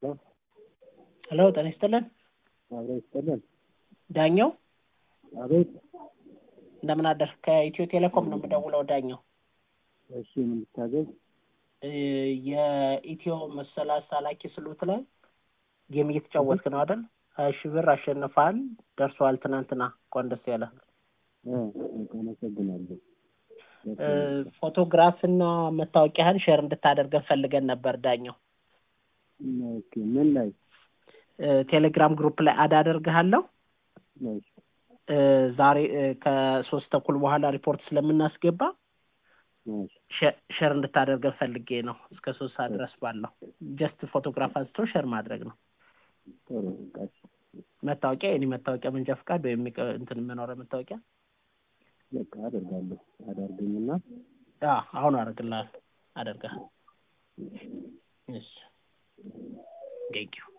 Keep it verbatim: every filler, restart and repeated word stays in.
ሄሎ ጤና ይስጥልን። አብሮ ይስጥልን። ዳኛው አቤት። እንደምን አደርክ? ከኢትዮ ቴሌኮም ነው የምደውለው ዳኛው። እሺ ምን ልታዘዝ? የኢትዮ መሰላል ሳላኪ ስሉት ላይ ጌም እየተጫወትክ ነው አይደል? ሀያ ሺህ ብር አሸንፈሃል። ደርሷል ትናንትና። እንኳን ደስ ያለህ። እ አመሰግናለሁ። ፎቶግራፍና መታወቂያህን ሼር እንድታደርገን ፈልገን ነበር ዳኛው። ኦኬ ምን ላይ? ቴሌግራም ግሩፕ ላይ አድ አደርግሃለሁ። እሺ ዛሬ ከሶስት ተኩል በኋላ ሪፖርት ስለምናስገባ እሺ ሼር እንድታደርገን ፈልጌ ነው። እስከ ሶስት ሰዓት ድረስ ባለው ጀስት ፎቶግራፍ አንስቶ ሼር ማድረግ ነው። ጥሩ ቃስ መታወቂያ የኔ መታወቂያ መንጃ ፈቃድ ወይም እንትን የምኖረው መታወቂያ በቃ አደርጋለሁ። አደርገኝና አ አሁን አደርግልሃለሁ። አደርጋለሁ። እሺ ቴንክ ዩ